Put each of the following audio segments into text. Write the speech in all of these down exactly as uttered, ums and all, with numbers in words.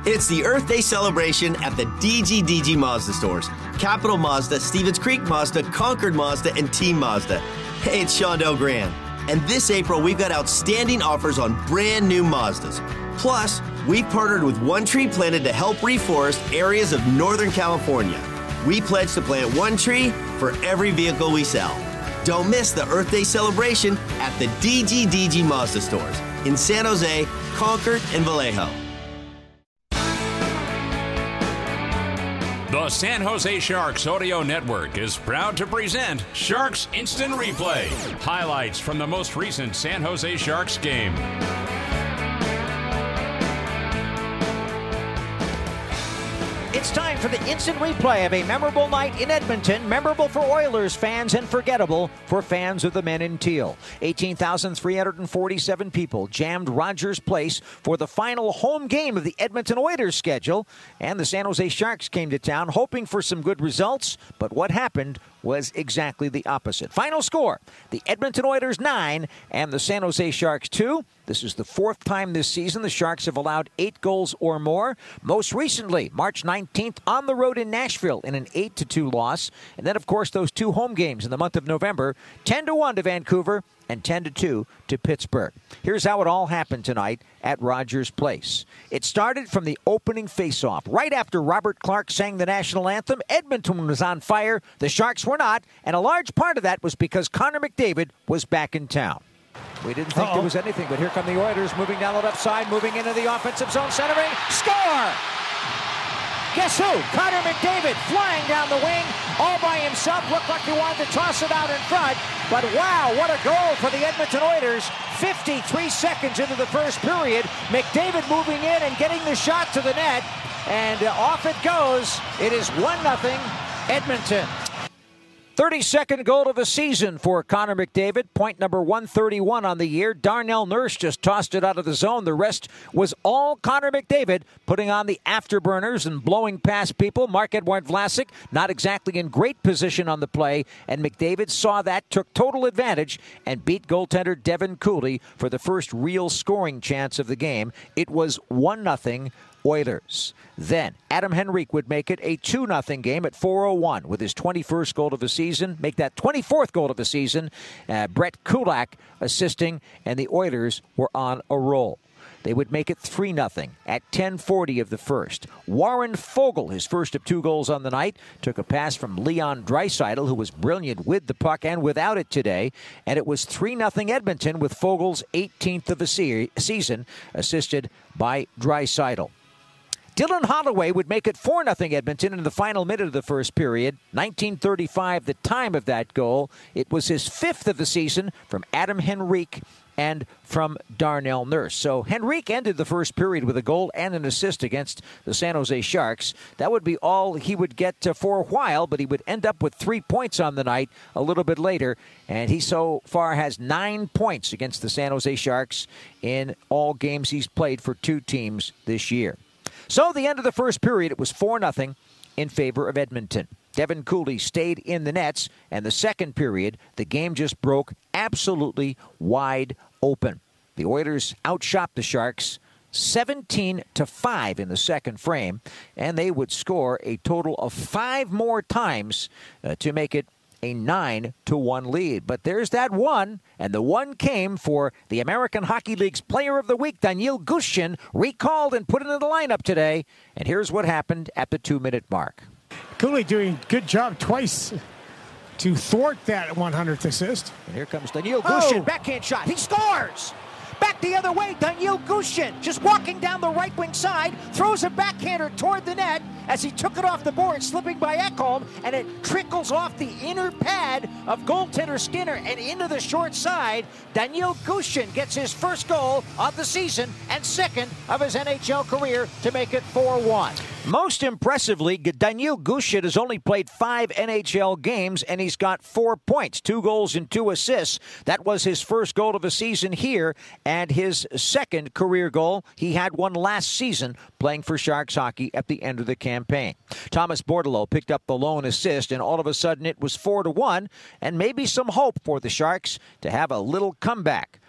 It's the Earth Day celebration at the D G D G Mazda stores. Capital Mazda, Stevens Creek Mazda, Concord Mazda, and Team Mazda. Hey, it's Shondell Grand. And this April, we've got outstanding offers on brand new Mazdas. Plus, we've partnered with One Tree Planted to help reforest areas of Northern California. We pledge to plant one tree for every vehicle we sell. Don't miss the Earth Day celebration at the D G D G Mazda stores in San Jose, Concord, and Vallejo. The San Jose Sharks Audio Network is proud to present Sharks Instant Replay. Highlights from the most recent San Jose Sharks game. It's time for the instant replay of a memorable night in Edmonton, memorable for Oilers fans and forgettable for fans of the men in teal. eighteen thousand three hundred forty-seven people jammed Rogers Place for the final home game of the Edmonton Oilers schedule, and the San Jose Sharks came to town hoping for some good results, but what happened was exactly the opposite. Final score, the Edmonton Oilers nine and the San Jose Sharks two. This is the fourth time this season the Sharks have allowed eight goals or more. Most recently, March nineteenth, on the road in Nashville in an eight to two loss. And then, of course, those two home games in the month of November, ten to one to Vancouver and ten to two to Pittsburgh. Here's how it all happened tonight at Rogers Place. It started from the opening faceoff. Right after Robert Clark sang the national anthem, Edmonton was on fire. The Sharks were not, and a large part of that was because Connor McDavid was back in town. We didn't think Uh-oh. there was anything, but here come the Oilers moving down the left side, moving into the offensive zone, centering. Score! Guess who? Connor McDavid flying down the wing all by himself. Looked like he wanted to toss it out in front. But wow, what a goal for the Edmonton Oilers. fifty-three seconds into the first period. McDavid moving in and getting the shot to the net. And uh, off it goes. It is one nothing Edmonton. thirty-second goal of the season for Connor McDavid. Point number one thirty-one on the year. Darnell Nurse just tossed it out of the zone. The rest was all Connor McDavid, putting on the afterburners and blowing past people. Marc-Edouard Vlasic not exactly in great position on the play, and McDavid saw that, took total advantage, and beat goaltender Devin Cooley for the first real scoring chance of the game. It was one nothing Oilers. Then Adam Henrique would make it a two nothing game at four oh one with his twenty-first goal of the season, make that twenty-fourth goal of the season. Uh, Brett Kulak assisting, and the Oilers were on a roll. They would make it three nothing at ten forty of the first. Warren Foegele, his first of two goals on the night, took a pass from Leon Draisaitl, who was brilliant with the puck and without it today, and it was three nothing Edmonton with Fogel's eighteenth of the se- season, assisted by Draisaitl. Dylan Holloway would make it four nothing Edmonton in the final minute of the first period. nineteen thirty-five, the time of that goal. It was his fifth of the season from Adam Henrique and from Darnell Nurse. So Henrique ended the first period with a goal and an assist against the San Jose Sharks. That would be all he would get uh, for a while, but he would end up with three points on the night a little bit later. And he so far has nine points against the San Jose Sharks in all games he's played for two teams this year. So the end of the first period, it was four nothing in favor of Edmonton. Devin Cooley stayed in the nets, and the second period, the game just broke absolutely wide open. The Oilers outshot the Sharks seventeen to five in the second frame, and they would score a total of five more times uh, to make it a nine to one lead. But there's that one, and the one came for the American Hockey League's Player of the Week, Daniil Gushchin, recalled and put into the lineup today. And here's what happened at the two-minute mark. Cooley doing a good job twice to thwart that one hundredth assist. And here comes Daniil Gushchin, oh. backhand shot. He scores! Back the other way, Daniil Gushchin just walking down the right wing side, throws a backhander toward the net as he took it off the board, slipping by Ekholm, and it trickles off the inner pad of goaltender Skinner and into the short side. Daniil Gushchin gets his first goal of the season and second of his N H L career to make it four one. Most impressively, Daniil Gushchin has only played five N H L games, and he's got four points, two goals and two assists. That was his first goal of the season here, and his second career goal. He had one last season playing for Sharks hockey at the end of the campaign. Thomas Bordeleau picked up the lone assist, and all of a sudden it was four to one, and maybe some hope for the Sharks to have a little comeback.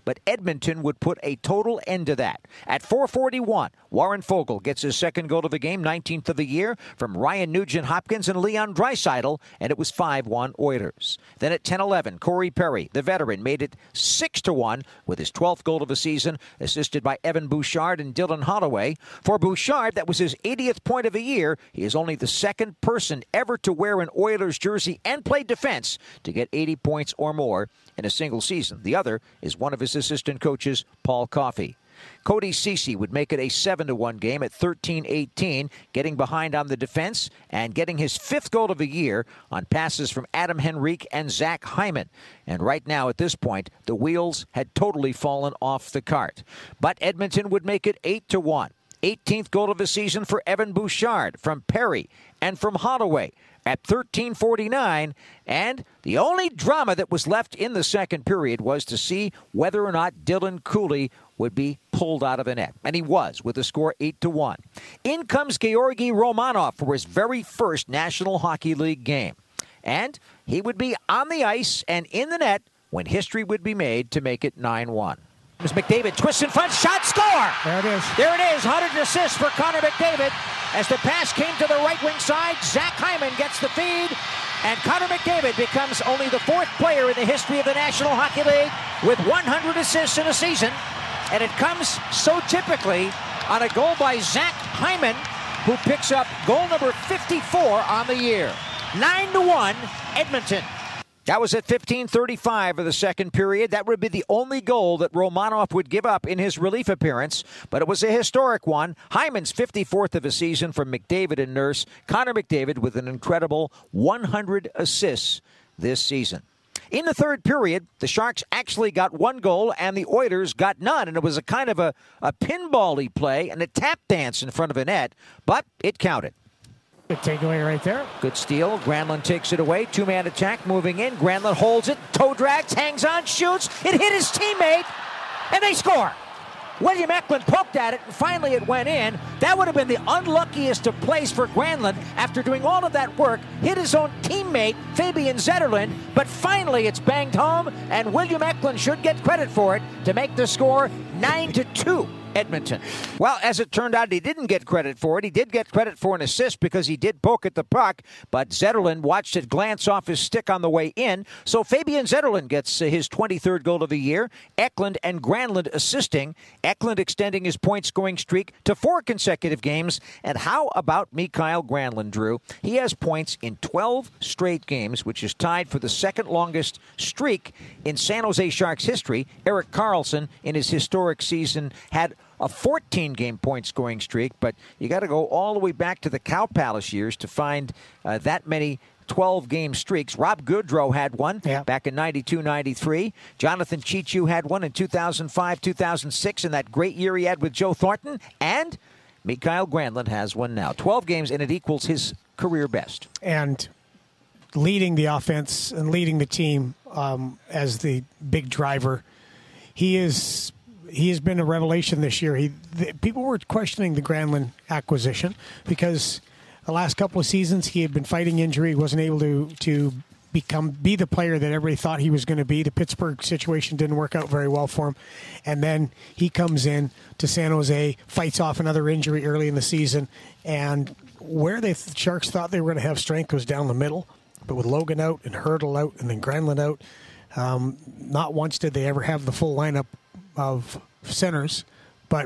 but Edmonton would put a total end to that. At four forty-one, Warren Foegele gets his second goal of the game, nineteenth of the year, from Ryan Nugent-Hopkins and Leon Draisaitl, and it was five one Oilers. Then at ten eleven, Corey Perry, the veteran, made it six to one with his twelfth goal of the season, assisted by Evan Bouchard and Dylan Holloway. For Bouchard, that was his eightieth point of the year. He is only the second person ever to wear an Oilers jersey and play defense to get eighty points or more in a single season. The other is one of his assistant coaches, Paul Coffey. Cody Ceci would make it a seven to one game at thirteen eighteen, getting behind on the defense and getting his fifth goal of the year on passes from Adam Henrique and Zach Hyman. And right now, at this point, the wheels had totally fallen off the cart. But Edmonton would make it eight to one. eighteenth goal of the season for Evan Bouchard from Perry and from Holloway at thirteen forty-nine, and the only drama that was left in the second period was to see whether or not Dylan Cooley would be pulled out of the net. And he was, with the score eight to one. In comes Georgi Romanov for his very first National Hockey League game. And he would be on the ice and in the net when history would be made to make it nine one. As McDavid twists in front, shot, score! There it is. There it is, one hundred assists for Connor McDavid. As the pass came to the right wing side, Zach Hyman gets the feed, and Connor McDavid becomes only the fourth player in the history of the National Hockey League with one hundred assists in a season. And it comes so typically on a goal by Zach Hyman, who picks up goal number fifty-four on the year. nine to one, Edmonton. That was at fifteen thirty-five of the second period. That would be the only goal that Romanov would give up in his relief appearance, but it was a historic one. Hyman's fifty-fourth of the season from McDavid and Nurse. Connor McDavid with an incredible one hundred assists this season. In the third period, the Sharks actually got one goal and the Oilers got none, and it was a kind of a, a pinball-y play and a tap dance in front of a net, but it counted. Good takeaway right there. Good steal. Granlund takes it away. Two-man attack moving in. Granlund holds it. Toe drags. Hangs on. Shoots. It hit his teammate. And they score. William Eklund poked at it, and finally it went in. That would have been the unluckiest of plays for Granlund after doing all of that work. Hit his own teammate, Fabian Zetterlund. But finally it's banged home, and William Eklund should get credit for it to make the score nine to two. Edmonton. Well, as it turned out, he didn't get credit for it. He did get credit for an assist because he did poke at the puck, but Zetterlund watched it glance off his stick on the way in. So Fabian Zetterlund gets uh, his twenty-third goal of the year. Eklund and Granlund assisting. Eklund extending his point-scoring streak to four consecutive games. And how about Mikael Granlund, Drew? He has points in twelve straight games, which is tied for the second longest streak in San Jose Sharks history. Erik Karlsson, in his historic season, had a fourteen-game point-scoring streak, but you got to go all the way back to the Cow Palace years to find uh, that many twelve-game streaks. Rob Goodrow had one yeah. back in ninety-two ninety-three. Jonathan Cheechoo had one in two thousand five two thousand six in that great year he had with Joe Thornton. And Mikael Granlund has one now. twelve games, and it equals his career best. And leading the offense and leading the team um, as the big driver, he is... He has been a revelation this year. He, the, people were questioning the Granlund acquisition because the last couple of seasons he had been fighting injury. He wasn't able to to become be the player that everybody thought he was going to be. The Pittsburgh situation didn't work out very well for him. And then he comes in to San Jose, fights off another injury early in the season. And where they, the Sharks thought they were going to have strength was down the middle. But with Logan out and Hurdle out and then Granlund out, um, not once did they ever have the full lineup of centers, but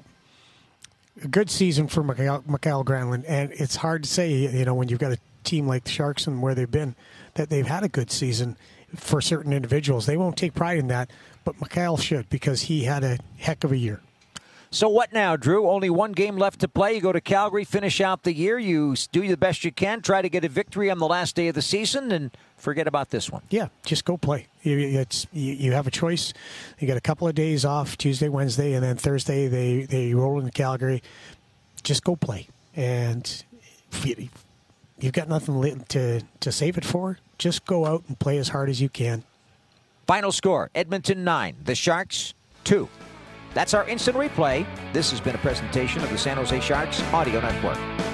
a good season for Mikael, Mikael Granlund. And it's hard to say, you know, when you've got a team like the Sharks and where they've been, that they've had a good season for certain individuals. They won't take pride in that, but Mikael should because he had a heck of a year. So what now, Drew? Only one game left to play. You go to Calgary, finish out the year. You do the best you can, try to get a victory on the last day of the season, and forget about this one. Yeah, just go play. You, it's, you, you have a choice. You get a couple of days off, Tuesday, Wednesday, and then Thursday they, they roll into Calgary. Just go play. And you, you've got nothing to, to save it for. Just go out and play as hard as you can. Final score, Edmonton nine, the Sharks two. That's our instant replay. This has been a presentation of the San Jose Sharks Audio Network.